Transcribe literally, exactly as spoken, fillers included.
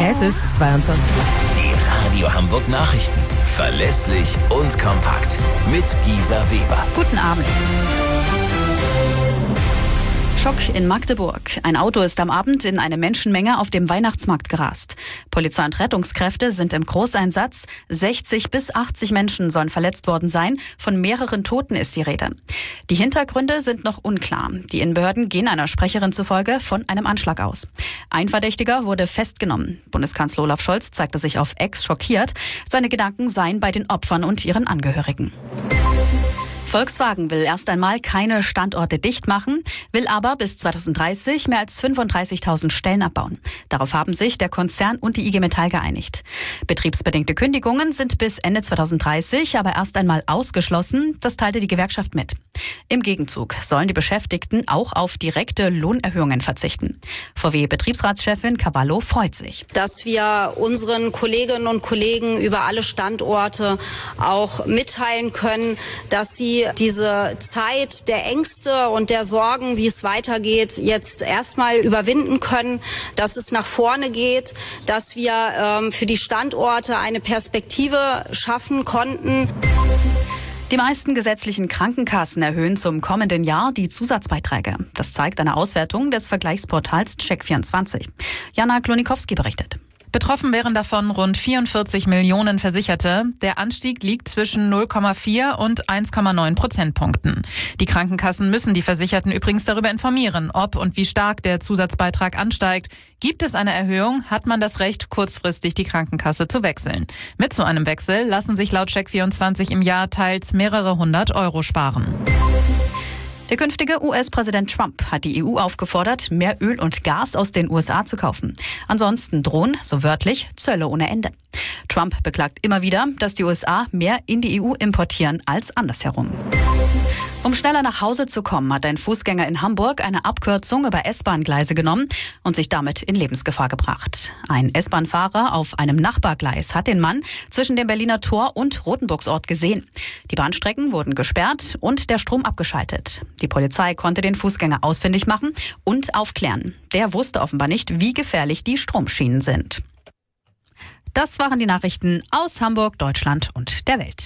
Es ist zweiundzwanzig. Die Radio Hamburg Nachrichten. Verlässlich und kompakt. Mit Gisa Weber. Guten Abend. Schock in Magdeburg. Ein Auto ist am Abend in eine Menschenmenge auf dem Weihnachtsmarkt gerast. Polizei und Rettungskräfte sind im Großeinsatz. sechzig bis achtzig Menschen sollen verletzt worden sein. Von mehreren Toten ist die Rede. Die Hintergründe sind noch unklar. Die Innenbehörden gehen einer Sprecherin zufolge von einem Anschlag aus. Ein Verdächtiger wurde festgenommen. Bundeskanzler Olaf Scholz zeigte sich auf X schockiert. Seine Gedanken seien bei den Opfern und ihren Angehörigen. Volkswagen will erst einmal keine Standorte dicht machen, will aber bis zweitausenddreißig mehr als fünfunddreißigtausend Stellen abbauen. Darauf haben sich der Konzern und die I G Metall geeinigt. Betriebsbedingte Kündigungen sind bis Ende zweitausenddreißig aber erst einmal ausgeschlossen, das teilte die Gewerkschaft mit. Im Gegenzug sollen die Beschäftigten auch auf direkte Lohnerhöhungen verzichten. V W-Betriebsratschefin Cavallo freut sich. Dass wir unseren Kolleginnen und Kollegen über alle Standorte auch mitteilen können, dass sie diese Zeit der Ängste und der Sorgen, wie es weitergeht, jetzt erstmal überwinden können, dass es nach vorne geht, dass wir ähm, für die Standorte eine Perspektive schaffen konnten. Die meisten gesetzlichen Krankenkassen erhöhen zum kommenden Jahr die Zusatzbeiträge. Das zeigt eine Auswertung des Vergleichsportals Check vierundzwanzig. Jana Klonikowski berichtet. Betroffen wären davon rund vierundvierzig Millionen Versicherte. Der Anstieg liegt zwischen null Komma vier und eins Komma neun Prozentpunkten. Die Krankenkassen müssen die Versicherten übrigens darüber informieren, ob und wie stark der Zusatzbeitrag ansteigt. Gibt es eine Erhöhung, hat man das Recht, kurzfristig die Krankenkasse zu wechseln. Mit so einem Wechsel lassen sich laut Check vierundzwanzig im Jahr teils mehrere hundert Euro sparen. Der künftige U S-Präsident Trump hat die E U aufgefordert, mehr Öl und Gas aus den U S A zu kaufen. Ansonsten drohen, so wörtlich, Zölle ohne Ende. Trump beklagt immer wieder, dass die U S A mehr in die E U importieren als andersherum. Um schneller nach Hause zu kommen, hat ein Fußgänger in Hamburg eine Abkürzung über S-Bahn-Gleise genommen und sich damit in Lebensgefahr gebracht. Ein S-Bahn-Fahrer auf einem Nachbargleis hat den Mann zwischen dem Berliner Tor und Rotenburgsort gesehen. Die Bahnstrecken wurden gesperrt und der Strom abgeschaltet. Die Polizei konnte den Fußgänger ausfindig machen und aufklären. Der wusste offenbar nicht, wie gefährlich die Stromschienen sind. Das waren die Nachrichten aus Hamburg, Deutschland und der Welt.